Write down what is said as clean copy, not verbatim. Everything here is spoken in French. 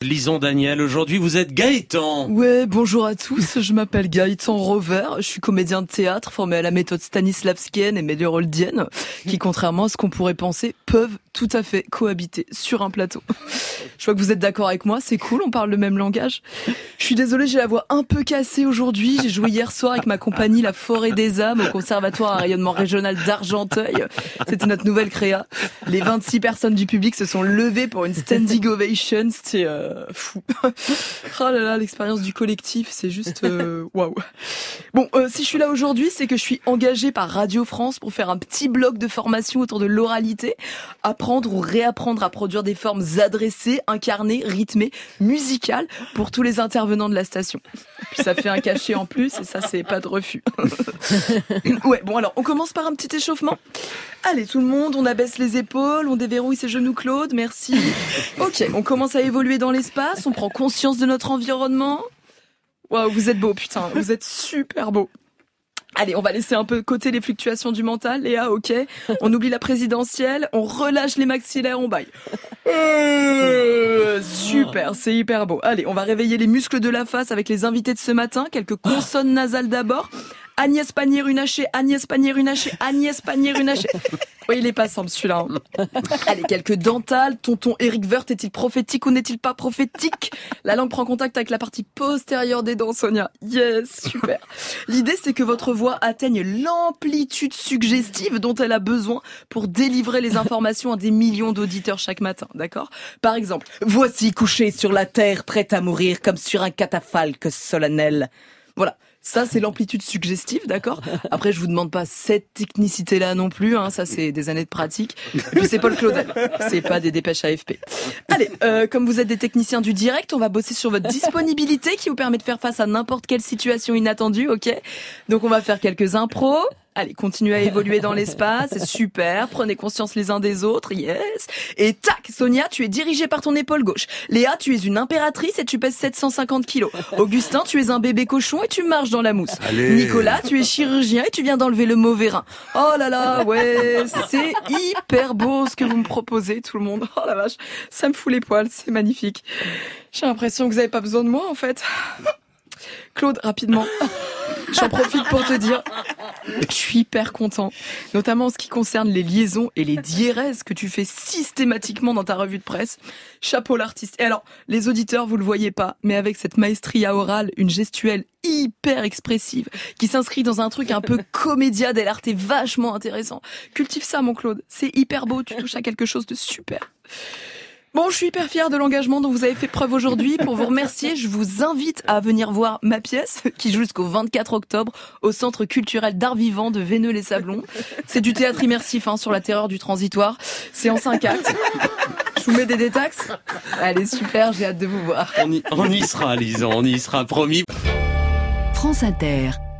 Lisons Daniel, aujourd'hui vous êtes Gaëtan. Ouais, bonjour à tous, je m'appelle Gaëtan Rover, je suis comédien de théâtre formé à la méthode stanislavskienne et melioroldienne, qui contrairement à ce qu'on pourrait penser, peuvent tout à fait cohabiter sur un plateau. Je vois que vous êtes d'accord avec moi, c'est cool, on parle le même langage. Je suis désolée, j'ai la voix un peu cassée aujourd'hui, j'ai joué hier soir avec ma compagnie La Forêt des Âmes au Conservatoire à rayonnement régional d'Argenteuil. C'était notre nouvelle créa. Les 26 personnes du public se sont levées pour une standing ovation, c'était fou. Oh là là, l'expérience du collectif, c'est juste waouh. Bon, si je suis là aujourd'hui, c'est que je suis engagée par Radio France pour faire un petit bloc de formation autour de l'oralité, apprendre ou réapprendre à produire des formes adressées, incarnées, rythmées, musicales pour tous les intervenants de la station. Puis ça fait un cachet en plus et ça c'est pas de refus. Ouais, bon alors on commence par un petit échauffement. Allez tout le monde, on abaisse les épaules, on déverrouille ses genoux Claude, merci. Ok, on commence à évoluer dans l'espace, on prend conscience de notre environnement. Waouh, vous êtes beau, putain, vous êtes super beau. Allez, on va laisser un peu de côté les fluctuations du mental, Léa, ok. On oublie la présidentielle, on relâche les maxillaires, on baille. Super, c'est hyper beau. Allez, on va réveiller les muscles de la face avec les invités de ce matin, quelques consonnes nasales d'abord. Agnès Pannier-Runacher, Agnès Pannier-Runacher, Agnès Pannier-Runacher. Oui, il est pas simple celui-là. Allez, quelques dentales. Tonton Eric Woerth est-il prophétique ou n'est-il pas prophétique? La langue prend contact avec la partie postérieure des dents, Sonia. Yes, super. L'idée, c'est que votre voix atteigne l'amplitude suggestive dont elle a besoin pour délivrer les informations à des millions d'auditeurs chaque matin, d'accord? Par exemple, voici couché sur la terre, prête à mourir comme sur un catafalque solennel. Voilà. Ça, c'est l'amplitude suggestive, d'accord? Après, je vous demande pas cette technicité-là non plus, hein. Ça, c'est des années de pratique. Et puis, c'est Paul Claudel. C'est pas des dépêches AFP. Allez, comme vous êtes des techniciens du direct, on va bosser sur votre disponibilité qui vous permet de faire face à n'importe quelle situation inattendue, ok? Donc, on va faire quelques impros. Allez, continuez à évoluer dans l'espace, c'est super. Prenez conscience les uns des autres, yes. Et tac, Sonia, tu es dirigée par ton épaule gauche. Léa, tu es une impératrice et tu pèses 750 kilos. Augustin, tu es un bébé cochon et tu marches dans la mousse. Allez. Nicolas, tu es chirurgien et tu viens d'enlever le mauvais rein. Oh là là, ouais, c'est hyper beau ce que vous me proposez, tout le monde. Oh la vache, ça me fout les poils, c'est magnifique. J'ai l'impression que vous avez pas besoin de moi, en fait. Claude, rapidement. J'en profite pour te dire, je suis hyper content, notamment en ce qui concerne les liaisons et les diérèses que tu fais systématiquement dans ta revue de presse. Chapeau l'artiste. Et alors, les auditeurs, vous le voyez pas, mais avec cette maestria orale, une gestuelle hyper expressive, qui s'inscrit dans un truc un peu comédia dell'arte vachement intéressant. Cultive ça, mon Claude. C'est hyper beau, tu touches à quelque chose de super. Bon, je suis hyper fière de l'engagement dont vous avez fait preuve aujourd'hui. Pour vous remercier, je vous invite à venir voir ma pièce, qui joue jusqu'au 24 octobre au Centre culturel d'art vivant de Veineux-les-Sablons. C'est du théâtre immersif, hein, sur la terreur du transitoire. C'est en 5 actes. Je vous mets des détaxes. Allez, super, j'ai hâte de vous voir. On y sera, Lison, on y sera, promis. France Inter.